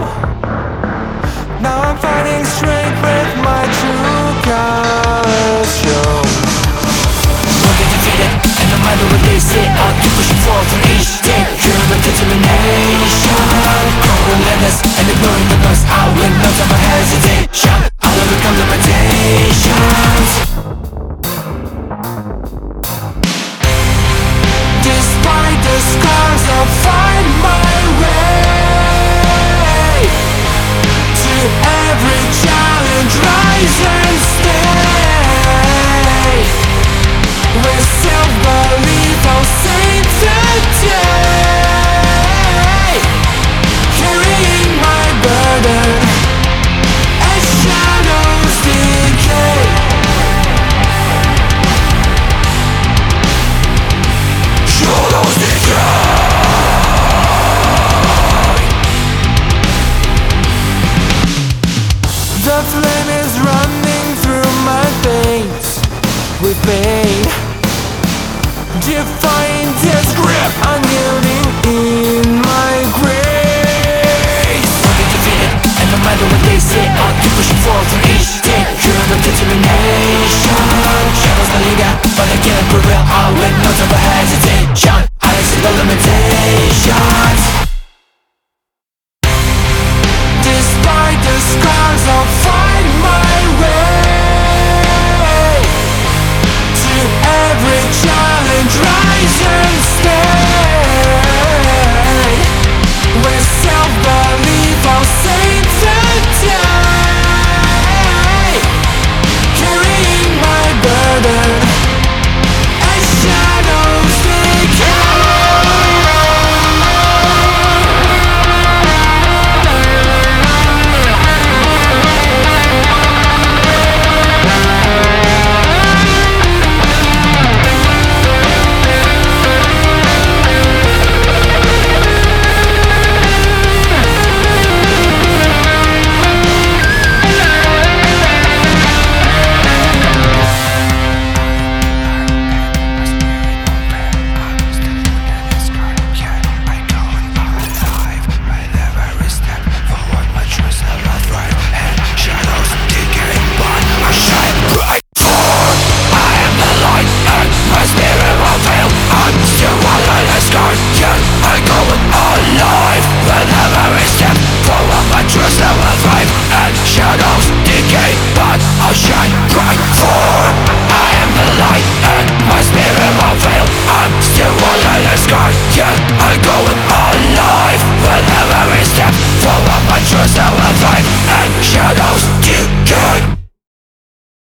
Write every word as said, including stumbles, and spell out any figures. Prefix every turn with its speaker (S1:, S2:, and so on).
S1: Now I'm finding strength with my true colors shown.
S2: Won't get defeated, and no matter what they say, I'll keep pushing forward for each day. Human determination, cold relentless, and ignoring the noise, I will not ever hesitation. I'll overcome limitations.
S1: Despite the scars, I'll find my way. To every challenge, rise and stay. With self-belief, I'll save the day. Carrying my burden as shadows decay.
S2: Shadows
S1: The flame is running through my veins with pain, defying death's grip, unyielding in my grace.
S2: Won't get defeated, and no matter what they say, I'll keep pushing forward for each day. Human determination, shadows may linger, but I can't prevail. I will not ever hesitation. I exceed the limitations.
S1: Despite the scars, I'll find my way. To every challenge, rise and stay. With self-belief, I'll save the day. Carrying my burden as shadows
S2: Shadows decay, but I'll shine bright for